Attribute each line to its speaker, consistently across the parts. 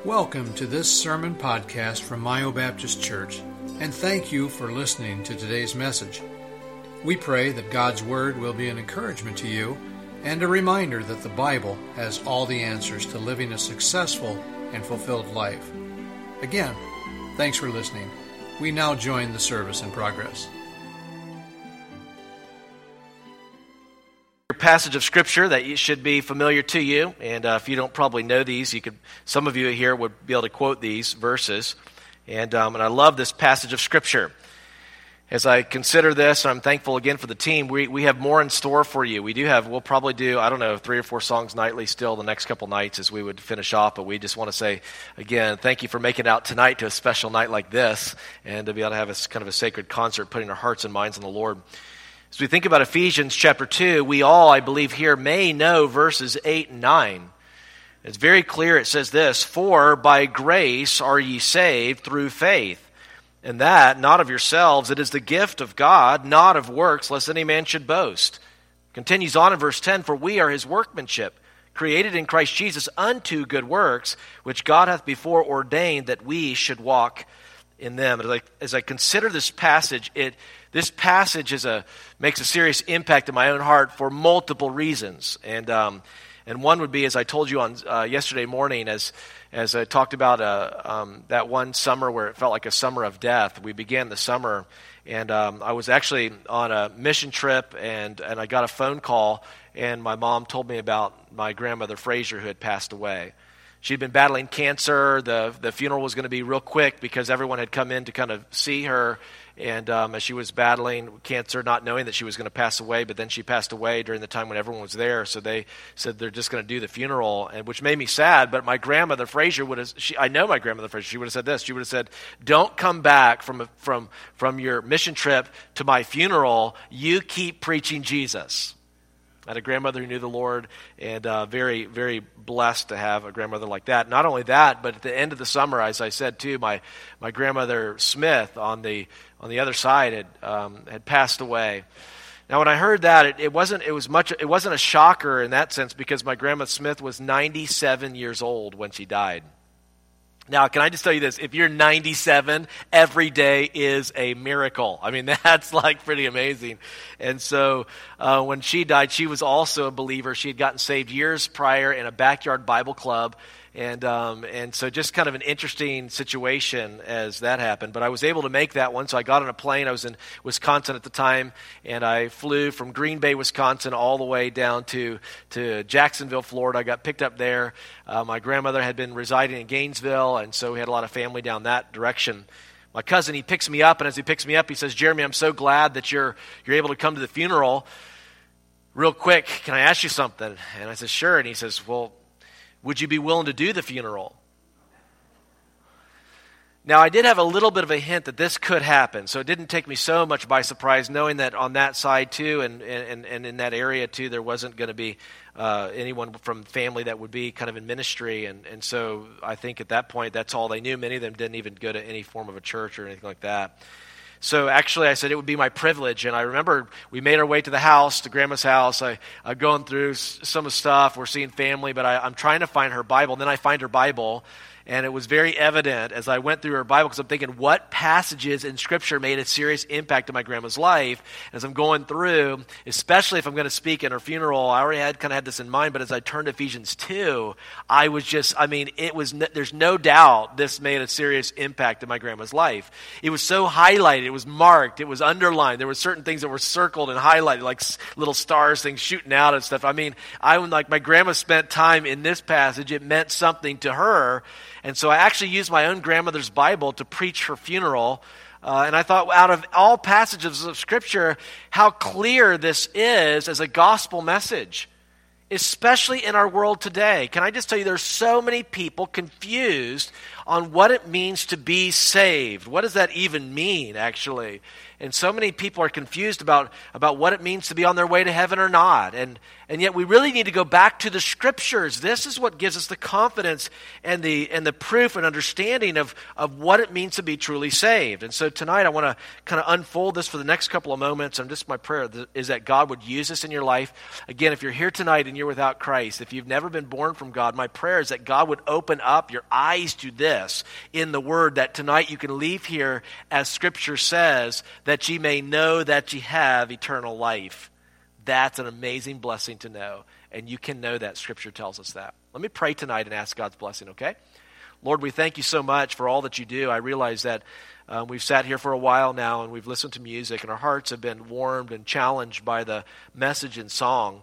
Speaker 1: Welcome to this sermon podcast from Mayo Baptist Church, and thank you for listening to today's message. We pray that God's Word will be an encouragement to you and a reminder that the Bible has all the answers to living a successful and fulfilled life. Again, thanks for listening. We now join the service in progress.
Speaker 2: Passage of scripture that should be familiar to you, and if you don't probably know these, some of you here would be able to quote these verses, and I love this passage of scripture. As I consider this, I'm thankful again for the team. We have more in store for you. We'll probably do 3 or 4 songs nightly still the next couple nights as we would finish off, but we just want to say again, thank you for making it out tonight to a special night like this, and to be able to have a kind of a sacred concert, putting our hearts and minds on the Lord. As we think about Ephesians chapter 2, we all, I believe here, may know verses 8 and 9. It's very clear. It says this, "For by grace are ye saved through faith, and that not of yourselves, it is the gift of God, not of works, lest any man should boast." Continues on in verse 10, "For we are his workmanship, created in Christ Jesus unto good works, which God hath before ordained that we should walk in them." As I consider this passage, this passage makes a serious impact in my own heart for multiple reasons, and one would be, as I told you on yesterday morning, as I talked about that one summer where it felt like a summer of death. We began the summer, and I was actually on a mission trip, and I got a phone call, and my mom told me about my grandmother Fraser, who had passed away. She'd been battling cancer. The funeral was going to be real quick because everyone had come in to kind of see her, and as she was battling cancer, not knowing that she was going to pass away, but then she passed away during the time when everyone was there, so they said they're just going to do the funeral, and which made me sad. But my grandmother Fraser I know my grandmother Fraser, she would have said this. She would have said, "Don't come back from your mission trip to my funeral. You keep preaching Jesus." I had a grandmother who knew the Lord, and very, very blessed to have a grandmother like that. Not only that, but at the end of the summer, as I said too, my grandmother Smith on the other side had passed away. Now, when I heard that, it wasn't a shocker in that sense, because my grandma Smith was 97 years old when she died. Now, can I just tell you this? If you're 97, every day is a miracle. I mean, that's like pretty amazing. And so when she died, she was also a believer. She had gotten saved years prior in a backyard Bible club. And so just kind of an interesting situation as that happened. But I was able to make that one, so I got on a plane. I was in Wisconsin at the time, and I flew from Green Bay, Wisconsin, all the way down to Jacksonville, Florida. I got picked up there. My grandmother had been residing in Gainesville, and so we had a lot of family down that direction. My cousin, he picks me up, and as he picks me up, he says, "Jeremy, I'm so glad that you're able to come to the funeral. Real quick, can I ask you something?" And I said, "Sure." And he says, "Well, would you be willing to do the funeral?" Now, I did have a little bit of a hint that this could happen, so it didn't take me so much by surprise, knowing that on that side too, and in that area too, there wasn't going to be anyone from family that would be kind of in ministry, and so I think at that point, that's all they knew. Many of them didn't even go to any form of a church or anything like that. So actually, I said it would be my privilege, and I remember we made our way to the house, to Grandma's house. I'm going through some of the stuff. We're seeing family, but I'm trying to find her Bible. And then I find her Bible, and it was very evident as I went through her Bible, because I'm thinking, what passages in Scripture made a serious impact on my grandma's life? As I'm going through, especially if I'm going to speak at her funeral, I already had this in mind, but as I turned to Ephesians 2, there's no doubt this made a serious impact in my grandma's life. It was so highlighted, it was marked, it was underlined. There were certain things that were circled and highlighted, like little stars, things shooting out and stuff. My grandma spent time in this passage. It meant something to her. And so I actually used my own grandmother's Bible to preach her funeral. And I thought, out of all passages of Scripture, how clear this is as a gospel message, especially in our world today. Can I just tell you, there's so many people confused on what it means to be saved. What does that even mean, actually? And so many people are confused about what it means to be on their way to heaven or not. And And yet we really need to go back to the Scriptures. This is what gives us the confidence and the proof and understanding of what it means to be truly saved. And so tonight I want to kind of unfold this for the next couple of moments. And just my prayer is that God would use this in your life. Again, if you're here tonight and you're without Christ, if you've never been born from God, my prayer is that God would open up your eyes to this in the Word, that tonight you can leave here, as Scripture says, that ye may know that ye have eternal life. That's an amazing blessing to know, and you can know that. Scripture tells us that. Let me pray tonight and ask God's blessing, okay? Lord, we thank you so much for all that you do. I realize that we've sat here for a while now, and we've listened to music, and our hearts have been warmed and challenged by the message and song.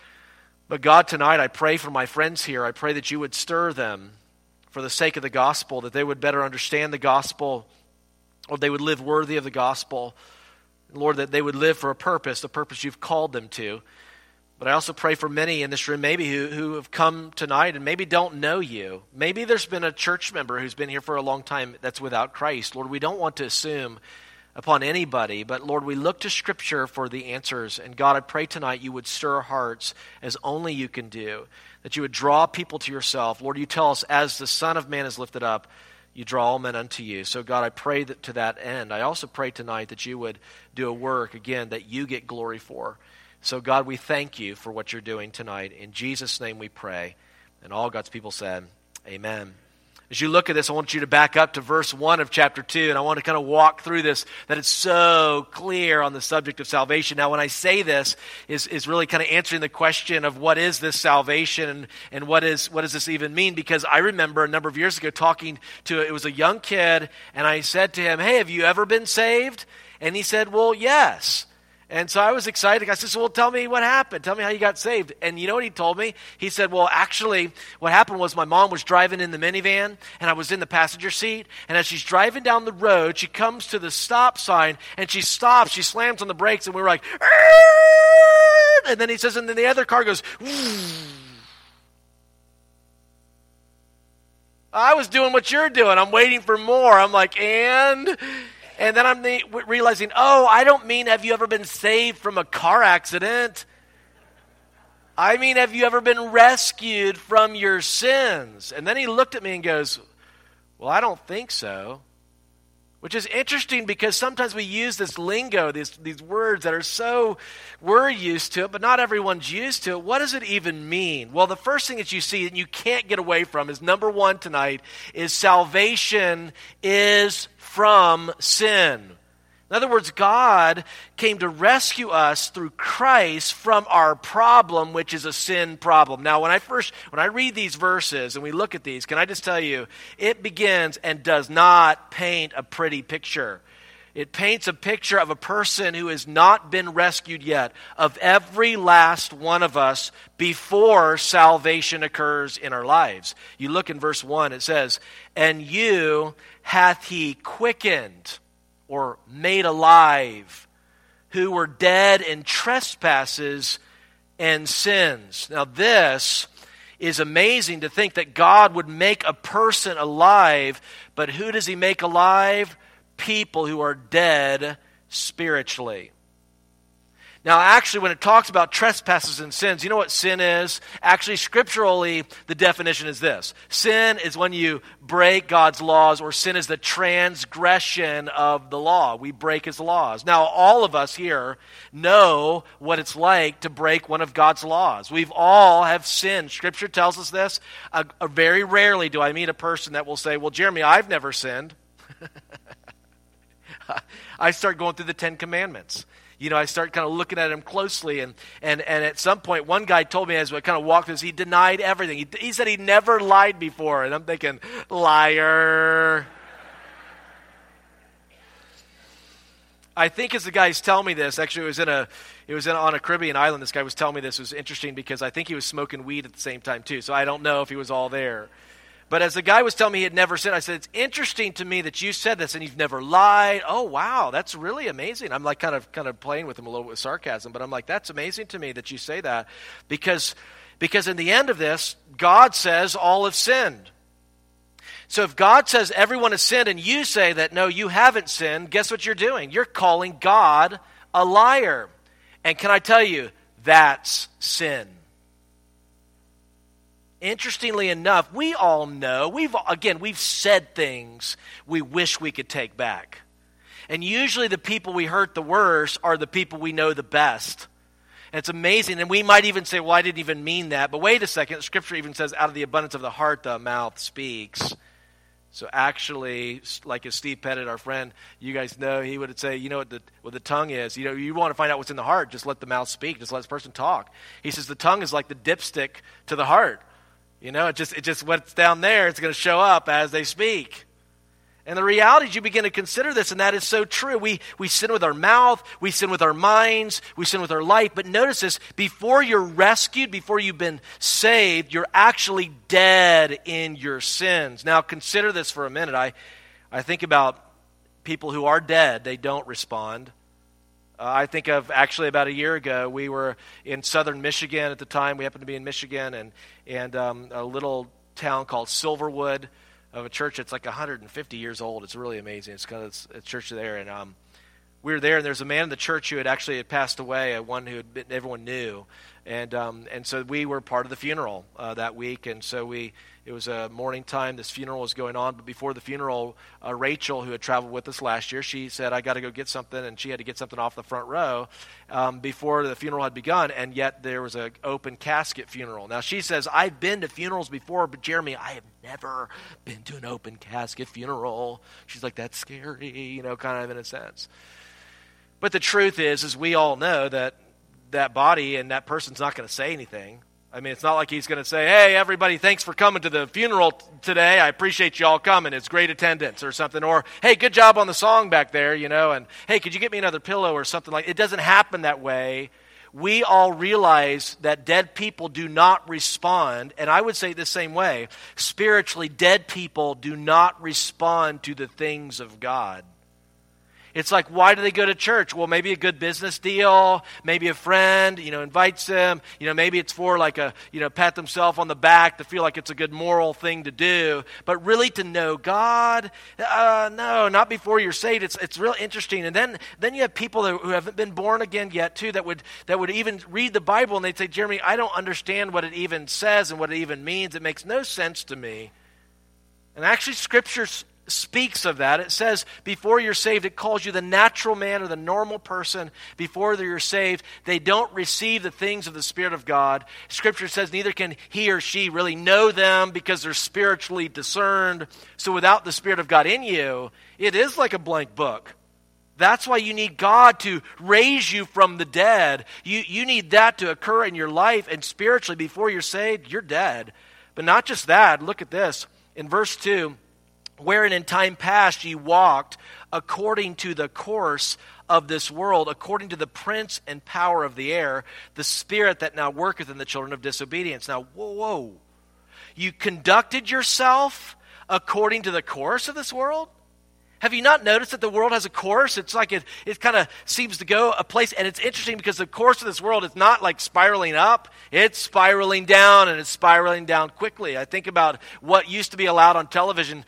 Speaker 2: But God, tonight I pray for my friends here. I pray that you would stir them for the sake of the gospel, that they would better understand the gospel, or they would live worthy of the gospel. Lord, that they would live for a purpose, the purpose you've called them to. But I also pray for many in this room maybe who have come tonight and maybe don't know you. Maybe there's been a church member who's been here for a long time that's without Christ. Lord, we don't want to assume upon anybody, but Lord, we look to Scripture for the answers. And God, I pray tonight you would stir hearts as only you can do, that you would draw people to yourself. Lord, you tell us, as the Son of Man is lifted up, you draw all men unto you. So God, I pray that to that end. I also pray tonight that you would do a work, again, that you get glory for. So God, we thank you for what you're doing tonight. In Jesus' name we pray. And all God's people said, amen. As you look at this, I want you to back up to verse 1 of chapter 2, and I want to kind of walk through this, that it's so clear on the subject of salvation. Now, when I say this, is really kind of answering the question of what is this salvation, and what does this even mean? Because I remember a number of years ago talking to, it was a young kid, and I said to him, hey, have you ever been saved? And he said, well, yes. And so I was excited. I said, well, tell me what happened. Tell me how you got saved. And you know what he told me? He said, well, actually, what happened was my mom was driving in the minivan, and I was in the passenger seat. And as she's driving down the road, she comes to the stop sign, and she stops. She slams on the brakes, and we were like, Arr! And then he says, and then the other car goes, I was doing what you're doing. I'm waiting for more. I'm like, And then I'm realizing, I don't mean have you ever been saved from a car accident. I mean, have you ever been rescued from your sins? And then he looked at me and goes, well, I don't think so. Which is interesting because sometimes we use this lingo, these words that are so, we're used to it, but not everyone's used to it. What does it even mean? Well, the first thing that you see and you can't get away from is, number one tonight, is salvation is from sin. In other words, God came to rescue us through Christ from our problem, which is a sin problem. Now, when I read these verses and we look at these, can I just tell you, it begins and does not paint a pretty picture. It paints a picture of a person who has not been rescued yet, of every last one of us before salvation occurs in our lives. You look in verse 1, it says, and you hath he quickened, or made alive, who were dead in trespasses and sins. Now this is amazing to think that God would make a person alive, but who does he make alive? People who are dead spiritually. Now, actually, when it talks about trespasses and sins, you know what sin is? Actually, scripturally, the definition is this. Sin is when you break God's laws, or sin is the transgression of the law. We break his laws. Now, all of us here know what it's like to break one of God's laws. We've all have sinned. Scripture tells us this. Very rarely do I meet a person that will say, well, Jeremy, I've never sinned. I start going through the 10 Commandments. You know, I start kind of looking at him closely, and at some point, one guy told me as I kind of walked through this, he denied everything. He said he never lied before, and I'm thinking, liar. I think as the guy's telling me this, actually it was on a Caribbean island, this guy was telling me this. It was interesting because I think he was smoking weed at the same time too, so I don't know if he was all there. But as the guy was telling me he had never sinned, I said, it's interesting to me that you said this and you've never lied. Oh, wow, that's really amazing. I'm like kind of playing with him a little with sarcasm, but I'm like, that's amazing to me that you say that because in the end of this, God says all have sinned. So if God says everyone has sinned and you say that, no, you haven't sinned, guess what you're doing? You're calling God a liar. And can I tell you, that's sin. Interestingly enough, we all know, we've said things we wish we could take back. And usually the people we hurt the worst are the people we know the best. And it's amazing. And we might even say, well, I didn't even mean that. But wait a second. Scripture even says, out of the abundance of the heart, the mouth speaks. So actually, like as Steve Pettit, our friend, you guys know, he would say, you know what the tongue is. You know, you want to find out what's in the heart, just let the mouth speak. Just let this person talk. He says the tongue is like the dipstick to the heart. You know, it just what's down there, it's going to show up as they speak. And the reality is you begin to consider this, and that is so true. We sin with our mouth, we sin with our minds, we sin with our life. But notice this, before you're rescued, before you've been saved, you're actually dead in your sins. Now consider this for a minute. I think about people who are dead, they don't respond. I think of actually about a year ago, we were in southern Michigan at the time. We happened to be in Michigan, and a little town called Silverwood, of a church that's like 150 years old. It's really amazing. It's kind of a church there, and we were there, and there's a man in the church who had passed away, one who everyone knew, and so we were part of the funeral that week, and so it was a morning time. This funeral was going on, but before the funeral, Rachel, who had traveled with us last year, she said, I got to go get something, and she had to get something off the front row before the funeral had begun, and yet there was an open casket funeral. Now, she says, I've been to funerals before, but Jeremy, I have never been to an open casket funeral. She's like, that's scary, kind of in a sense. But the truth is we all know that body and that person's not going to say anything. I mean, it's not like he's going to say, hey, everybody, thanks for coming to the funeral today. I appreciate you all coming. It's great attendance or something. Or, hey, good job on the song back there, and hey, could you get me another pillow or something like that? It doesn't happen that way. We all realize that dead people do not respond. And I would say the same way. Spiritually, dead people do not respond to the things of God. It's like, why do they go to church? Well, maybe a good business deal, maybe a friend, invites them. Maybe it's for like a, pat themselves on the back to feel like it's a good moral thing to do. But really to know God, no, not before you're saved. It's real interesting. And then you have people who haven't been born again yet too, that would even read the Bible and they'd say, Jeremy, I don't understand what it even says and what it even means. It makes no sense to me. And actually Scripture speaks of that. It says before you're saved, it calls you the natural man or the normal person. Before you're saved, they don't receive the things of the Spirit of God. Scripture says neither can he or she really know them because they're spiritually discerned. So without the Spirit of God in you, it is like a blank book. That's why you need God to raise you from the dead. You need that to occur in your life, and spiritually before you're saved, you're dead. But not just that. Look at this. In verse 2, wherein in time past ye walked according to the course of this world, according to the prince and power of the air, the spirit that now worketh in the children of disobedience. Now, whoa. You conducted yourself according to the course of this world? Have you not noticed that the world has a course? It's like it kind of seems to go a place, and it's interesting because the course of this world is not like spiraling up. It's spiraling down, and it's spiraling down quickly. I think about what used to be allowed on television,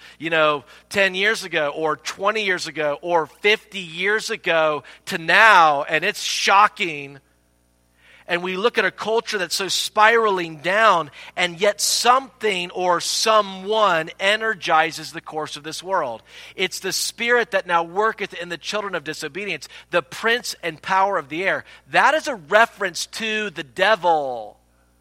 Speaker 2: 10 years ago or 20 years ago or 50 years ago to now, and it's shocking. And we look at a culture that's so spiraling down, and yet something or someone energizes the course of this world. It's the spirit that now worketh in the children of disobedience, the prince and power of the air. That is a reference to the devil.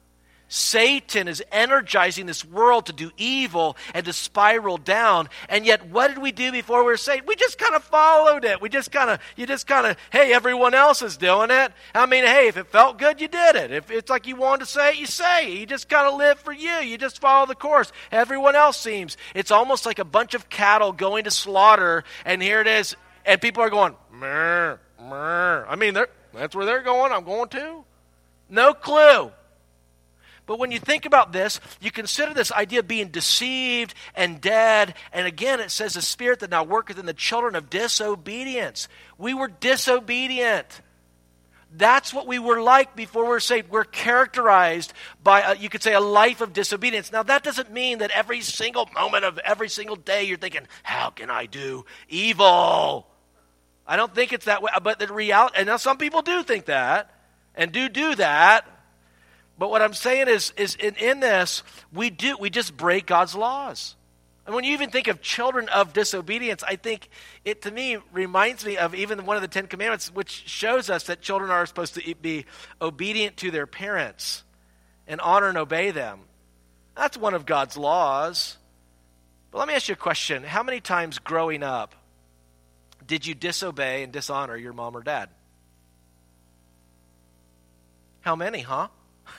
Speaker 2: Satan is energizing this world to do evil and to spiral down. And yet, what did we do before we were saved? We just kind of followed it. You just kind of, hey, everyone else is doing it. I mean, hey, if it felt good, you did it. If it's like you wanted to say it, you say it. You just kind of live for you. You just follow the course. Everyone else seems. It's almost like a bunch of cattle going to slaughter, and here it is, and people are going, meh, meh. I mean, that's where they're going. I'm going too. No clue. But when you think about this, you consider this idea of being deceived and dead. And again, it says the spirit that now worketh in the children of disobedience. We were disobedient. That's what we were like before we were saved. We're characterized by, you could say, a life of disobedience. Now, that doesn't mean that every single moment of every single day you're thinking, how can I do evil? I don't think it's that way. But the reality, and now some people do think that and do that. But what I'm saying is in this, we just break God's laws. And when you even think of children of disobedience, I think it, to me, reminds me of even one of the 10 Commandments, which shows us that children are supposed to be obedient to their parents and honor and obey them. That's one of God's laws. But let me ask you a question. How many times growing up did you disobey and dishonor your mom or dad? How many, huh?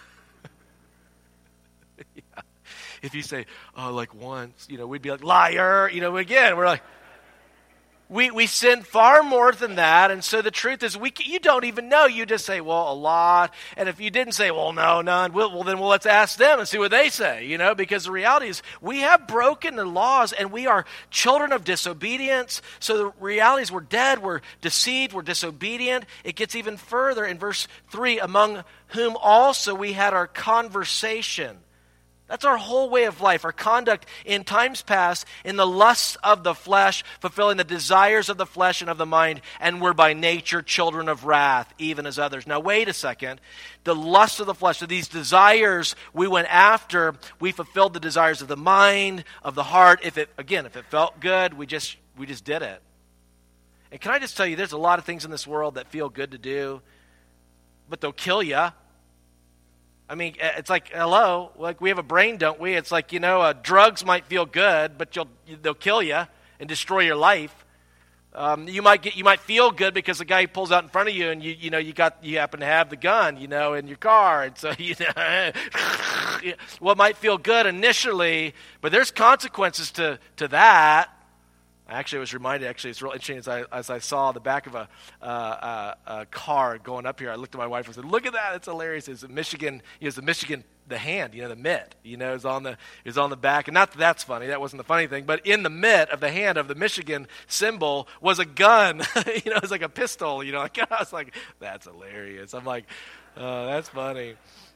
Speaker 2: Yeah. If you say, oh, like once, we'd be like, liar. Again, we're like, we sin far more than that. And so the truth is, you don't even know. You just say, well, a lot. And if you didn't say, well, no, none, then let's ask them and see what they say, because the reality is we have broken the laws and we are children of disobedience. So the reality is we're dead, we're deceived, we're disobedient. It gets even further in verse 3, among whom also we had our conversation. That's our whole way of life, our conduct in times past, in the lusts of the flesh, fulfilling the desires of the flesh and of the mind, and we're by nature children of wrath, even as others. Now wait a second. The lust of the flesh, so these desires we went after, we fulfilled the desires of the mind, of the heart. If it felt good, we just did it. And can I just tell you, there's a lot of things in this world that feel good to do, but they'll kill you. I mean, it's like, hello, like we have a brain, don't we? It's like, drugs might feel good, but they'll kill you and destroy your life. You might feel good because the guy pulls out in front of you, and you happen to have the gun, in your car, and so well, it might feel good initially, but there's consequences to that. Actually, I was reminded, it's real interesting as I saw the back of a car going up here. I looked at my wife and said, look at that, it's hilarious. It's Michigan, the hand, the mitt, is on the back. And not that that's funny, that wasn't the funny thing, but in the mitt of the hand of the Michigan symbol was a gun. It was like a pistol, I was like, that's hilarious. I'm like, that's funny.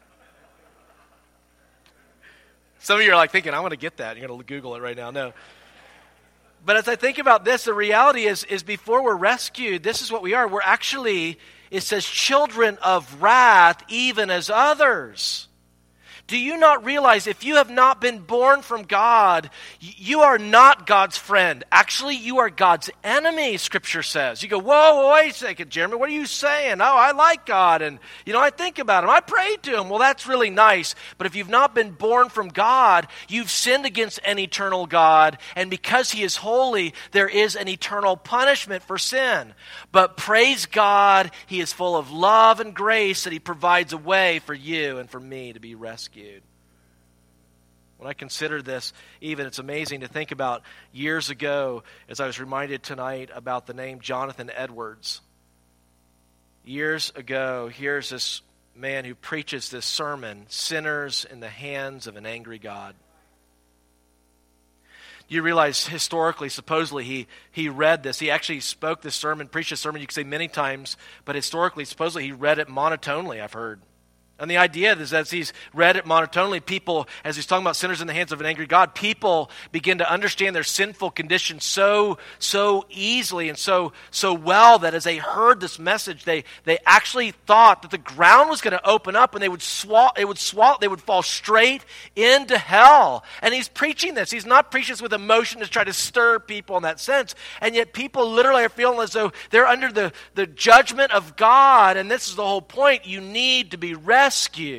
Speaker 2: Some of you are like thinking, I want to get that. You're going to Google it right now. No. But as I think about this, the reality is before we're rescued, this is what we are. We're actually, it says, children of wrath, even as others. Do you not realize if you have not been born from God, you are not God's friend? Actually, you are God's enemy, Scripture says. You go, whoa, wait a second, Jeremy, what are you saying? Oh, I like God, and, I think about Him. I pray to Him. Well, that's really nice. But if you've not been born from God, you've sinned against an eternal God, and because He is holy, there is an eternal punishment for sin. But praise God, He is full of love and grace that He provides a way for you and for me to be rescued. When I consider this, even it's amazing to think about years ago, as I was reminded tonight about the name Jonathan Edwards. Years ago, here's this man who preaches this sermon, Sinners in the Hands of an Angry God. Do you realize historically, supposedly, he read this. He actually spoke this sermon, preached this sermon, you could say many times, but historically, supposedly, he read it monotonely, I've heard. And the idea is that as he's read it monotonely, people, as he's talking about sinners in the hands of an angry God, people begin to understand their sinful condition so easily and so well that as they heard this message, they actually thought that the ground was going to open up and they would fall straight into hell. And he's preaching this. He's not preaching this with emotion to try to stir people in that sense. And yet people literally are feeling as though they're under the judgment of God. And this is the whole point. You need to be rescued.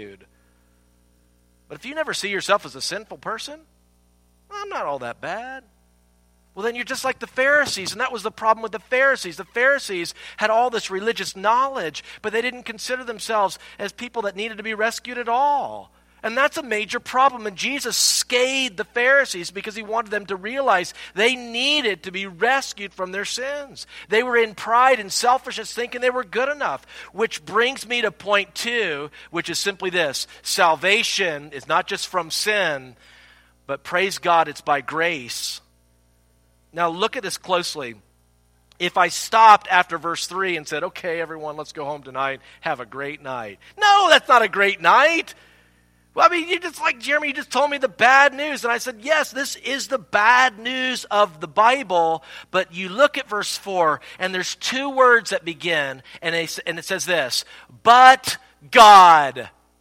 Speaker 2: But if you never see yourself as a sinful person, well, I'm not all that bad. Well, then you're just like the Pharisees, and that was the problem with the Pharisees. The Pharisees had all this religious knowledge, but they didn't consider themselves as people that needed to be rescued at all. And that's a major problem. And Jesus scathed the Pharisees because He wanted them to realize they needed to be rescued from their sins. They were in pride and selfishness thinking they were good enough. Which brings me to point 2, which is simply this. Salvation is not just from sin, but praise God, it's by grace. Now look at this closely. If I stopped after verse 3 and said, okay, everyone, let's go home tonight. Have a great night. No, that's not a great night. Well, I mean, you just like Jeremy, you just told me the bad news. And I said, yes, this is the bad news of the Bible. But you look at verse 4, and there's 2 words that begin, and it says this, but God.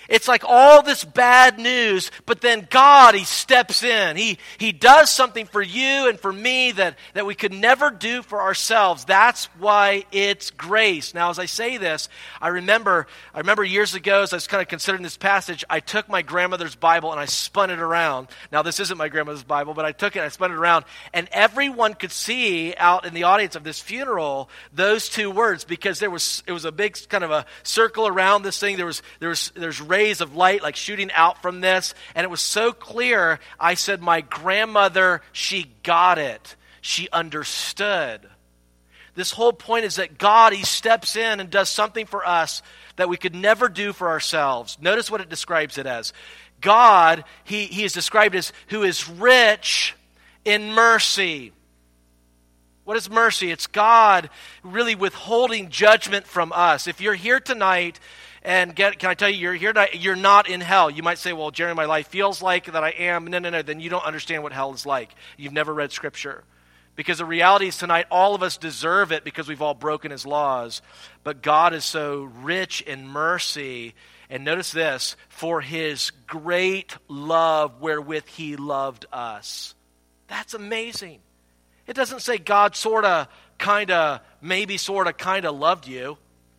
Speaker 2: It's like all this bad news, but then God, He steps in. He does something for you and for me that we could never do for ourselves. That's why it's grace. Now, as I say this, I remember years ago, as I was kind of considering this passage, I took my grandmother's Bible and I spun it around. Now, this isn't my grandmother's Bible, but I took it and I spun it around, and everyone could see out in the audience of this funeral those two words, because it was a big kind of a circle around this thing. There's rays of light like shooting out from this, and it was so clear. I said, my grandmother, she got it. She understood. This whole point is that God, He steps in and does something for us that we could never do for ourselves. Notice what it describes it as. God, He is described as who is rich in mercy. What is mercy? It's God really withholding judgment from us. If you're here tonight, and can I tell you, you're here tonight, you're not in hell. You might say, well, Jerry, my life feels like that I am. No. Then you don't understand what hell is like. You've never read Scripture. Because the reality is tonight, all of us deserve it because we've all broken His laws. But God is so rich in mercy. And notice this, for His great love wherewith He loved us. That's amazing. It doesn't say God sort of, kind of, maybe sort of, kind of loved you.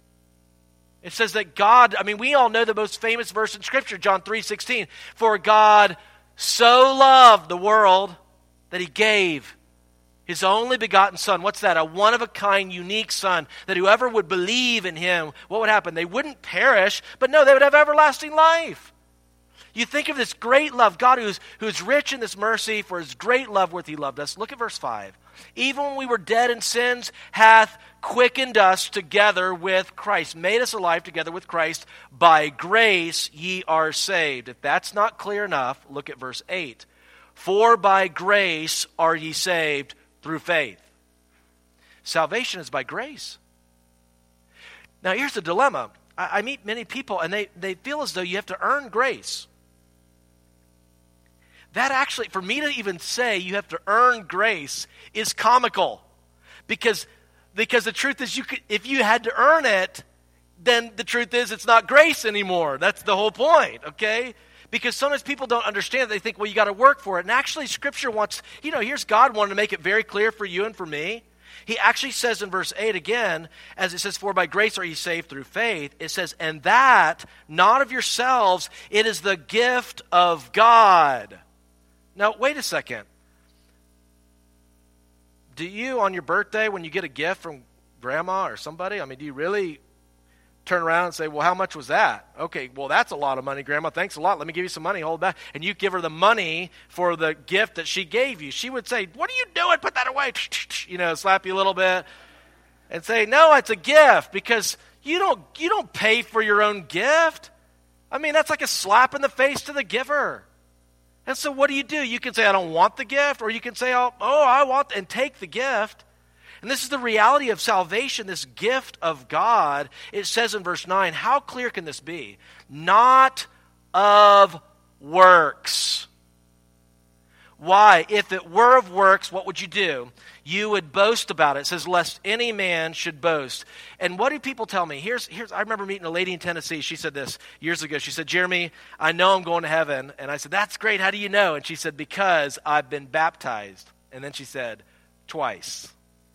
Speaker 2: It says that God, we all know the most famous verse in Scripture, John 3:16. For God so loved the world that He gave His only begotten Son. What's that? A one-of-a-kind, unique Son, that whoever would believe in Him, what would happen? They wouldn't perish, but no, they would have everlasting life. You think of this great love, God who's rich in this mercy, for His great love wherewith He loved us. Look at verse 5. Even when we were dead in sins, hath quickened us together with Christ, made us alive together with Christ. By grace ye are saved. If that's not clear enough, look at verse 8. For by grace are ye saved through faith. Salvation is by grace. Now here's the dilemma. I meet many people and they feel as though you have to earn grace. That actually, for me to even say you have to earn grace is comical. Because the truth is, if you had to earn it, then the truth is it's not grace anymore. That's the whole point, okay? Because sometimes people don't understand. They think, well, you got to work for it. And actually, Scripture wants, here's God wanting to make it very clear for you and for me. He actually says in verse 8 again, as it says, for by grace are ye saved through faith, it says, and that, not of yourselves, it is the gift of God. Now, wait a second. Do you, on your birthday, when you get a gift from grandma or somebody, do you really turn around and say, well, how much was that? Okay, well, that's a lot of money, Grandma. Thanks a lot. Let me give you some money. Hold back. And you give her the money for the gift that she gave you. She would say, what are you doing? Put that away. Slap you a little bit and say, no, it's a gift, because you don't pay for your own gift. That's like a slap in the face to the giver. And so what do? You can say, I don't want the gift, or you can say, oh, I want, and take the gift. And this is the reality of salvation, this gift of God. It says in verse 9, how clear can this be? Not of works. Why? If it were of works, what would you do? You would boast about it. It says, lest any man should boast. And what do people tell me? I remember meeting a lady in Tennessee. She said this years ago. She said, Jeremy, I know I'm going to heaven. And I said, that's great. How do you know? And she said, because I've been baptized. And then she said, twice.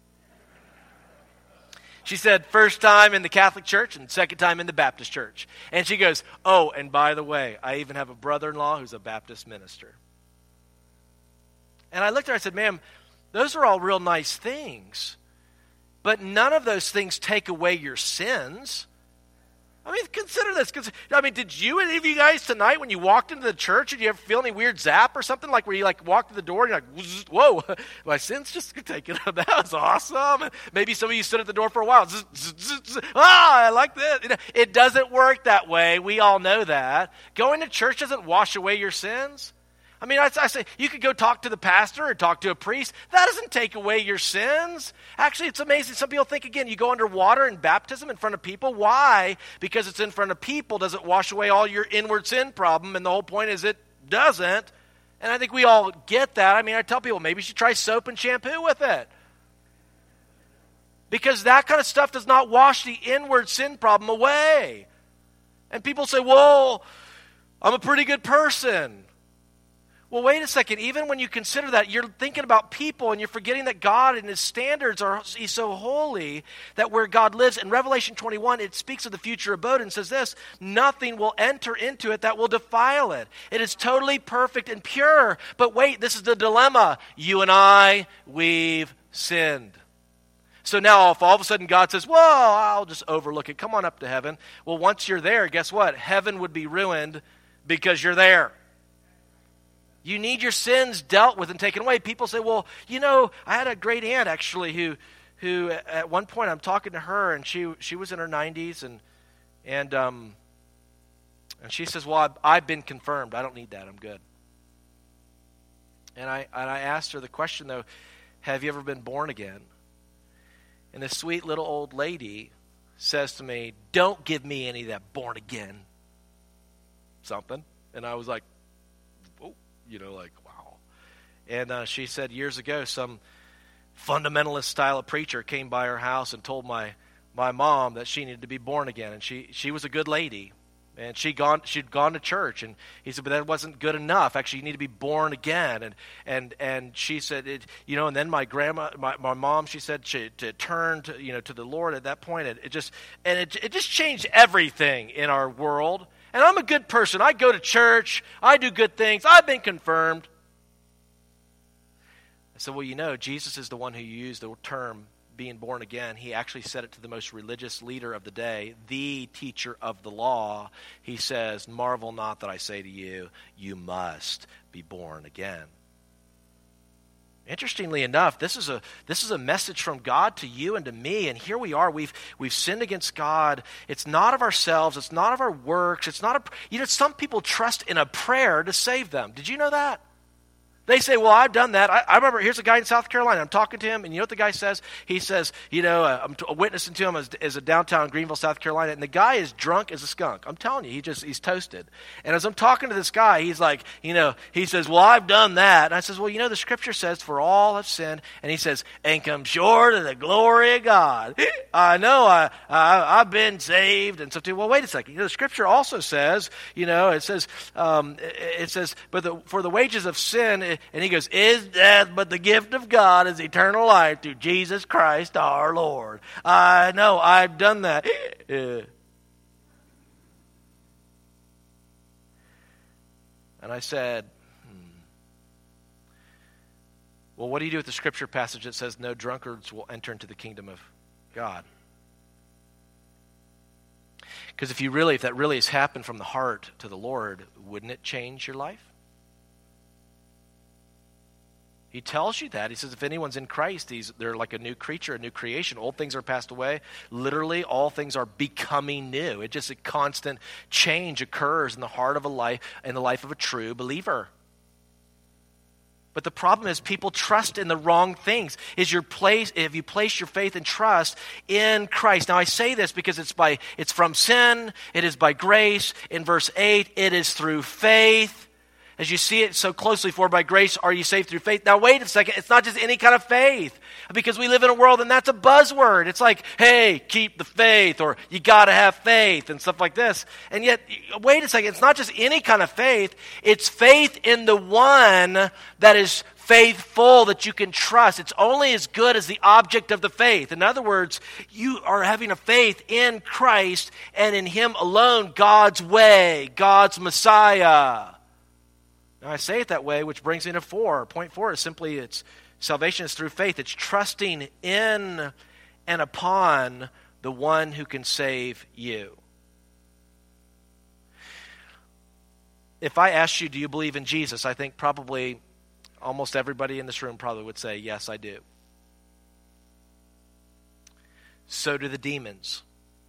Speaker 2: She said, first time in the Catholic Church and second time in the Baptist Church. And she goes, oh, and by the way, I even have a brother-in-law who's a Baptist minister. And I looked at her and I said, ma'am, those are all real nice things, but none of those things take away your sins. Consider this. Did you, any of you guys tonight, when you walked into the church, did you ever feel any weird zap or something? Like where you walked to the door and you're like, whoa, my sins just taken up. That was awesome. Maybe some of you stood at the door for a while. I like this. It doesn't work that way. We all know that. Going to church doesn't wash away your sins. I say, you could go talk to the pastor or talk to a priest. That doesn't take away your sins. Actually, it's amazing. Some people think, again, you go under water in baptism in front of people. Why? Because it's in front of people. Does it wash away all your inward sin problem? And the whole point is it doesn't. And I think we all get that. I tell people, maybe you should try soap and shampoo with it. Because that kind of stuff does not wash the inward sin problem away. And people say, well, I'm a pretty good person. Well, wait a second. Even when you consider that, you're thinking about people and you're forgetting that God and his standards he's so holy that where God lives. In Revelation 21, it speaks of the future abode and says this, nothing will enter into it that will defile it. It is totally perfect and pure. But wait, this is the dilemma. You and I, we've sinned. So now if all of a sudden God says, well, I'll just overlook it. Come on up to heaven. Well, once you're there, guess what? Heaven would be ruined because you're there. You need your sins dealt with and taken away. People say, well, I had a great aunt actually who at one point I'm talking to her and she was in her 90s and she says, well, I've been confirmed. I don't need that. I'm good. And I asked her the question though, have you ever been born again? And this sweet little old lady says to me, don't give me any of that born again something. And I was like, wow. And she said years ago, some fundamentalist style of preacher came by her house and told my mom that she needed to be born again. And she was a good lady. And she'd gone to church. And he said, but that wasn't good enough. Actually, you need to be born again. And she said, and then my grandma, my mom, she said to turn to the Lord at that point. It just changed everything in our world. And I'm a good person. I go to church. I do good things. I've been confirmed. I said, well, Jesus is the one who used the term being born again. He actually said it to the most religious leader of the day, the teacher of the law. He says, marvel not that I say to you, you must be born again. Interestingly enough, this is a message from God to you and to me, and here we are. We've sinned against God. It's not of ourselves. It's not of our works. It's not some people trust in a prayer to save them. Did you know that? They say, well, I've done that. I remember, here's a guy in South Carolina. I'm talking to him, and you know what the guy says? He says, I'm witnessing to him as a downtown Greenville, South Carolina, and the guy is drunk as a skunk. I'm telling you, he's toasted. And as I'm talking to this guy, he's like, he says, well, I've done that. And I says, well, the scripture says, for all have sinned. And he says, and come short of the glory of God. I know, I've been saved. And so, well, wait a second. The scripture also says, it says, but for the wages of sin, and he goes, is death, but the gift of God is eternal life through Jesus Christ our Lord. I know, I've done that. And I said, well, what do you do with the scripture passage that says no drunkards will enter into the kingdom of God? Because if that really has happened from the heart to the Lord, wouldn't it change your life? He tells you that. He says if anyone's in Christ, they're like a new creature, a new creation. Old things are passed away. Literally, all things are becoming new. It just a constant change occurs in the heart of in the life of a true believer. But the problem is people trust in the wrong things. If you place your faith and trust in Christ. Now I say this because it's from sin, it is by grace. In verse 8, it is through faith. As you see it so closely, for by grace are you saved through faith. Now wait a second, it's not just any kind of faith. Because we live in a world and that's a buzzword. It's like, hey, keep the faith, or you gotta have faith and stuff like this. And yet, wait a second, it's not just any kind of faith. It's faith in the one that is faithful, that you can trust. It's only as good as the object of the faith. In other words, you are having a faith in Christ and in Him alone, God's way, God's Messiah. Now I say it that way, which brings me to 4. Point 4 is simply salvation is through faith. It's trusting in and upon the one who can save you. If I asked you, do you believe in Jesus? I think probably almost everybody in this room probably would say, yes, I do. So do the demons.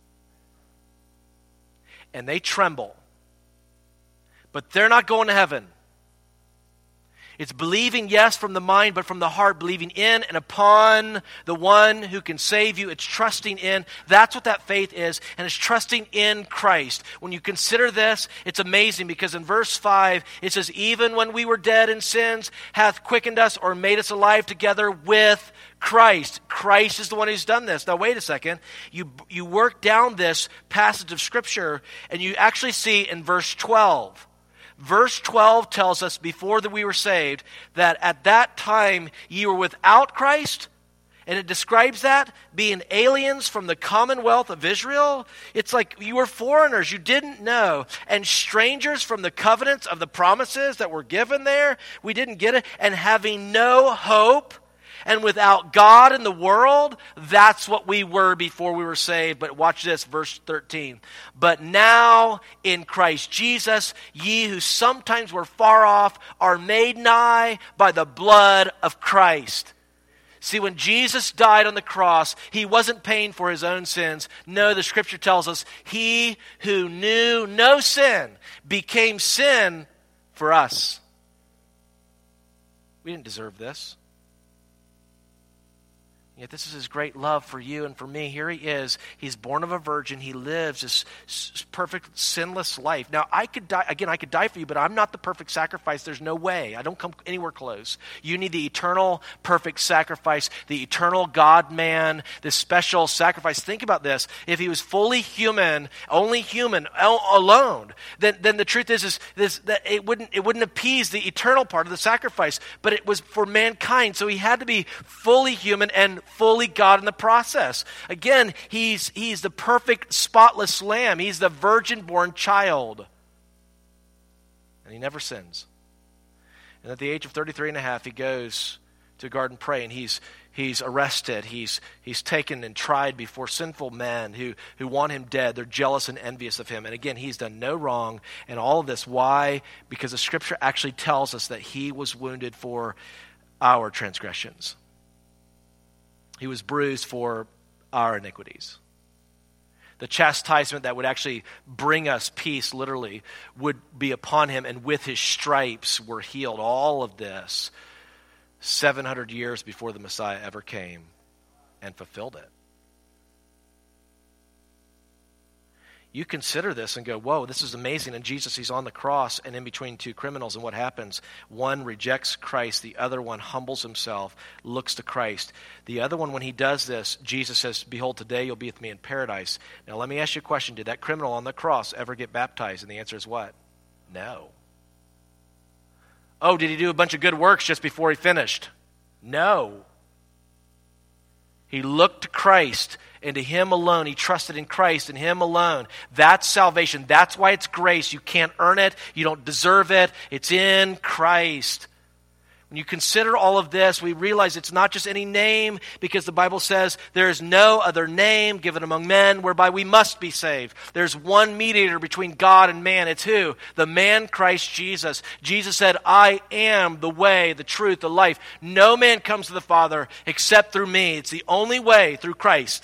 Speaker 2: And they tremble. But they're not going to heaven. It's believing, yes, from the mind, but from the heart, believing in and upon the one who can save you. It's trusting in. That's what that faith is, and it's trusting in Christ. When you consider this, it's amazing because in verse 5, it says, even when we were dead in sins, hath quickened us or made us alive together with Christ. Christ is the one who's done this. Now wait a second. You work down this passage of Scripture and you actually see in verse 12. Verse 12 tells us before that we were saved that at that time ye were without Christ. And it describes that being aliens from the commonwealth of Israel. It's like you were foreigners, you didn't know, and strangers from the covenants of the promises that were given there. We didn't get it. And having no hope and without God in the world, that's what we were before we were saved. But watch this, verse 13. But now in Christ Jesus, ye who sometimes were far off are made nigh by the blood of Christ. See, when Jesus died on the cross, he wasn't paying for his own sins. No, the Scripture tells us, he who knew no sin became sin for us. We didn't deserve this. Yet this is his great love for you and for me. Here he is. He's born of a virgin. He lives this perfect, sinless life. Now, I could die. Again, I could die for you, but I'm not the perfect sacrifice. There's no way. I don't come anywhere close. You need the eternal, perfect sacrifice, the eternal God-man, this special sacrifice. Think about this. If he was fully human, only human, alone, then the truth is that it wouldn't appease the eternal part of the sacrifice, but it was for mankind. So he had to be fully human and fully God in the process. Again, he's the perfect, spotless lamb. He's the virgin-born child. And he never sins. And at the age of 33 and a half, he goes to a garden pray, and he's arrested. He's taken and tried before sinful men who want him dead. They're jealous and envious of him. And again, he's done no wrong. And all of this, why? Because the Scripture actually tells us that he was wounded for our transgressions. He was bruised for our iniquities. The chastisement that would actually bring us peace, literally, would be upon him, and with his stripes we're healed. All of this 700 years before the Messiah ever came and fulfilled it. You consider this and go, whoa, this is amazing. And Jesus, he's on the cross and in between two criminals. And what happens? One rejects Christ. The other one humbles himself, looks to Christ. The other one, when he does this, Jesus says, behold, today you'll be with me in paradise. Now, let me ask you a question. Did that criminal on the cross ever get baptized? And the answer is what? No. Oh, did he do a bunch of good works just before he finished? No. He looked to Christ, and to him alone. He trusted in Christ and him alone. That's salvation. That's why it's grace. You can't earn it. You don't deserve it. It's in Christ. When you consider all of this, we realize it's not just any name, because the Bible says there is no other name given among men whereby we must be saved. There's one mediator between God and man. It's who? The man Christ Jesus. Jesus said, I am the way, the truth, the life. No man comes to the Father except through me. It's the only way, through Christ.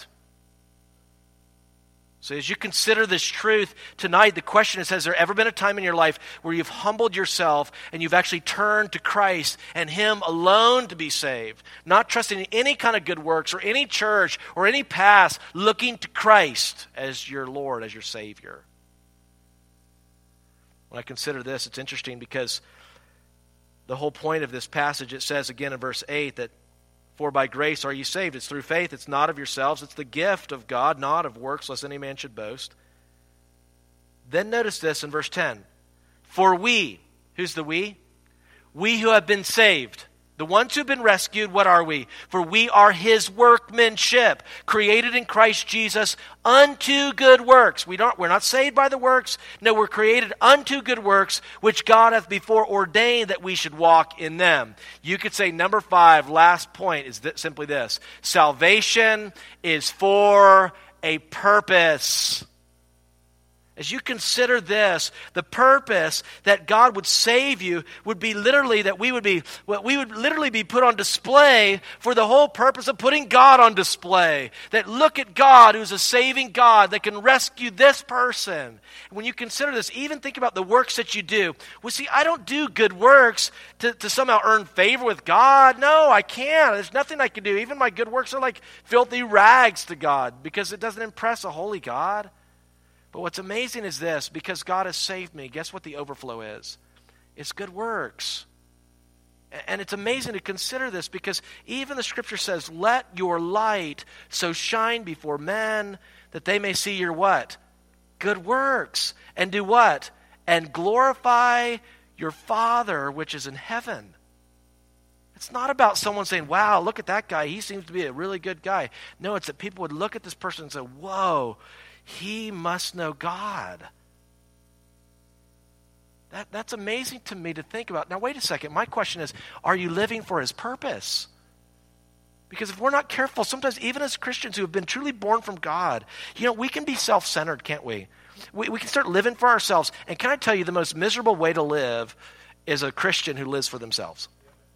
Speaker 2: So as you consider this truth tonight, the question is, has there ever been a time in your life where you've humbled yourself and you've actually turned to Christ and him alone to be saved? Not trusting in any kind of good works or any church or any past, looking to Christ as your Lord, as your Savior. When I consider this, it's interesting because the whole point of this passage, it says again in verse 8 that for by grace are you saved. It's through faith. It's not of yourselves. It's the gift of God, not of works, lest any man should boast. Then notice this in verse 10. For we, who's the we? We who have been saved. The ones who have been rescued, what are we? For we are his workmanship, created in Christ Jesus unto good works. We're not saved by the works. No, we're created unto good works, which God hath before ordained that we should walk in them. You could say number 5, last point, is simply this. Salvation is for a purpose. As you consider this, the purpose that God would save you would be literally that we would literally be put on display for the whole purpose of putting God on display. That look at God, who's a saving God that can rescue this person. When you consider this, even think about the works that you do. Well, see, I don't do good works to somehow earn favor with God. No, I can't. There's nothing I can do. Even my good works are like filthy rags to God because it doesn't impress a holy God. But what's amazing is this, because God has saved me, guess what the overflow is? It's good works. And it's amazing to consider this because even the scripture says, let your light so shine before men that they may see your what? Good works. And do what? And glorify your Father which is in heaven. It's not about someone saying, wow, look at that guy. He seems to be a really good guy. No, it's that people would look at this person and say, whoa, he must know God. That's amazing to me to think about. Now, wait a second. My question is, are you living for his purpose? Because if we're not careful, sometimes even as Christians who have been truly born from God, we can be self-centered, can't we? We can start living for ourselves. And can I tell you, the most miserable way to live is a Christian who lives for themselves.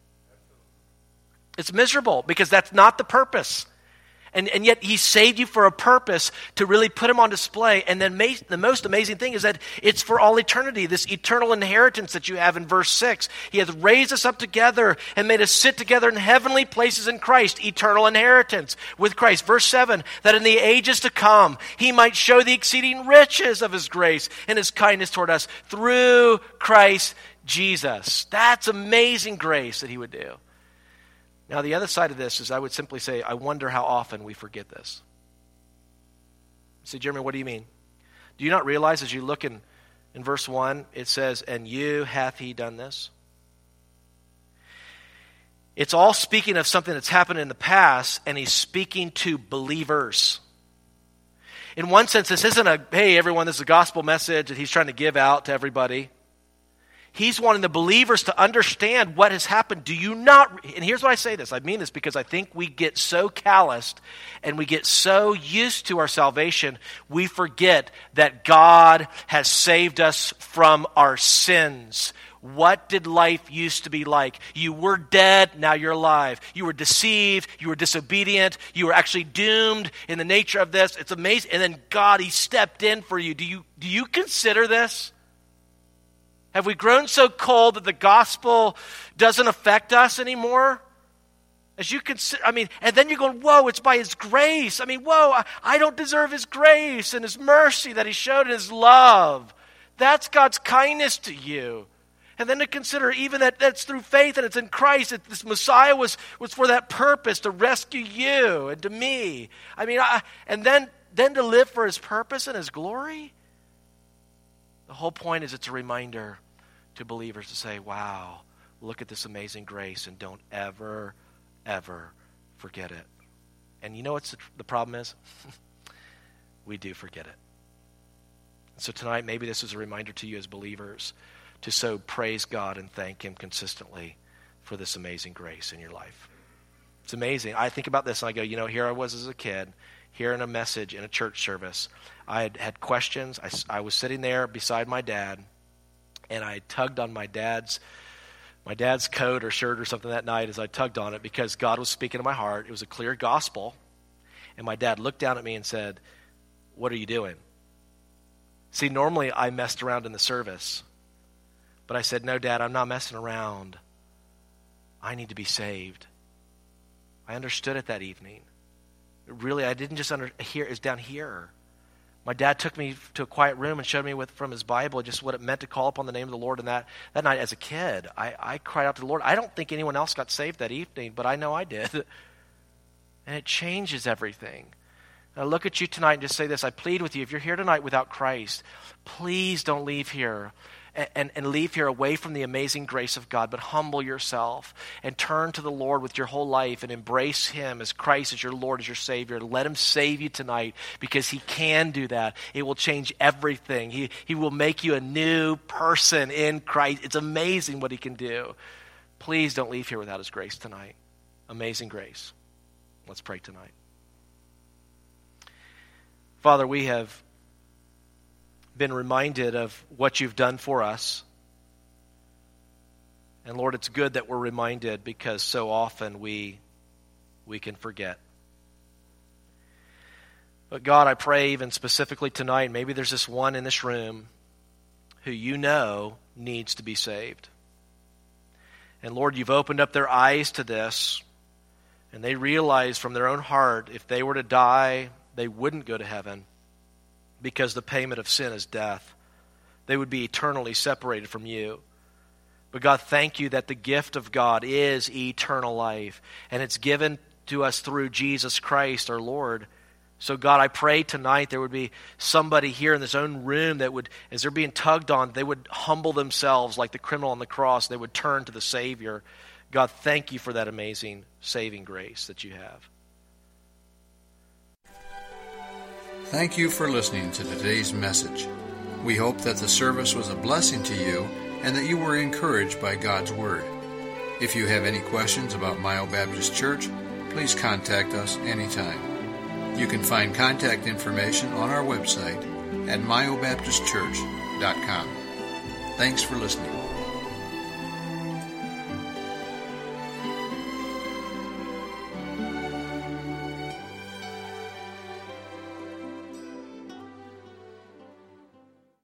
Speaker 2: It's miserable because that's not the purpose. And yet he saved you for a purpose to really put him on display. And then the most amazing thing is that it's for all eternity, this eternal inheritance that you have in verse 6. He hath raised us up together and made us sit together in heavenly places in Christ, eternal inheritance with Christ. Verse 7, that in the ages to come he might show the exceeding riches of his grace and his kindness toward us through Christ Jesus. That's amazing grace that he would do. Now, the other side of this is I would simply say, I wonder how often we forget this. You say, Jeremy, what do you mean? Do you not realize as you look in verse 1, it says, and you hath he done this? It's all speaking of something that's happened in the past, and he's speaking to believers. In one sense, this isn't a, hey, everyone, this is a gospel message that he's trying to give out to everybody. He's wanting the believers to understand what has happened. Do you not, and here's why I say this. I mean this because I think we get so calloused and we get so used to our salvation, we forget that God has saved us from our sins. What did life used to be like? You were dead, now you're alive. You were deceived, you were disobedient, you were actually doomed in the nature of this. It's amazing. And then God, he stepped in for you. Do you consider this? Have we grown so cold that the gospel doesn't affect us anymore? As you consider, and then you're going, whoa, it's by his grace. I don't deserve his grace and his mercy that he showed in his love. That's God's kindness to you. And then to consider even that's through faith and it's in Christ, that this Messiah was for that purpose, to rescue you and to me. And then to live for his purpose and his glory. The whole point is it's a reminder to believers to say, wow, look at this amazing grace and don't ever, ever forget it. And you know what the problem is? We do forget it. So tonight, maybe this is a reminder to you as believers to so praise God and thank him consistently for this amazing grace in your life. It's amazing. I think about this and I go, here I was as a kid, hearing a message in a church service. I had questions. I was sitting there beside my dad, and I tugged on my dad's coat or shirt or something that night as I tugged on it because God was speaking to my heart. It was a clear gospel. And my dad looked down at me and said, what are you doing? See, normally I messed around in the service. But I said, no, Dad, I'm not messing around. I need to be saved. I understood it that evening. Really, I didn't just hear, it's down here. My dad took me to a quiet room and showed me from his Bible just what it meant to call upon the name of the Lord. And that night as a kid, I cried out to the Lord. I don't think anyone else got saved that evening, but I know I did. And it changes everything. I look at you tonight and just say this. I plead with you, if you're here tonight without Christ, please don't leave here and leave here away from the amazing grace of God, but humble yourself and turn to the Lord with your whole life and embrace him as Christ, as your Lord, as your Savior. Let him save you tonight because he can do that. It will change everything. He will make you a new person in Christ. It's amazing what he can do. Please don't leave here without his grace tonight. Amazing grace. Let's pray tonight. Father, we have been reminded of what you've done for us. And Lord, it's good that we're reminded because so often we can forget. But God, I pray even specifically tonight, maybe there's this one in this room who you know needs to be saved. And Lord, you've opened up their eyes to this, and they realize from their own heart, if they were to die, they wouldn't go to heaven because the payment of sin is death. They would be eternally separated from you. But God, thank you that the gift of God is eternal life, and it's given to us through Jesus Christ, our Lord. So God, I pray tonight there would be somebody here in this own room that would, as they're being tugged on, they would humble themselves like the criminal on the cross. They would turn to the Savior. God, thank you for that amazing saving grace that you have.
Speaker 1: Thank you for listening to today's message. We hope that the service was a blessing to you and that you were encouraged by God's Word. If you have any questions about Myo Baptist Church, please contact us anytime. You can find contact information on our website at myobaptistchurch.com. Thanks for listening.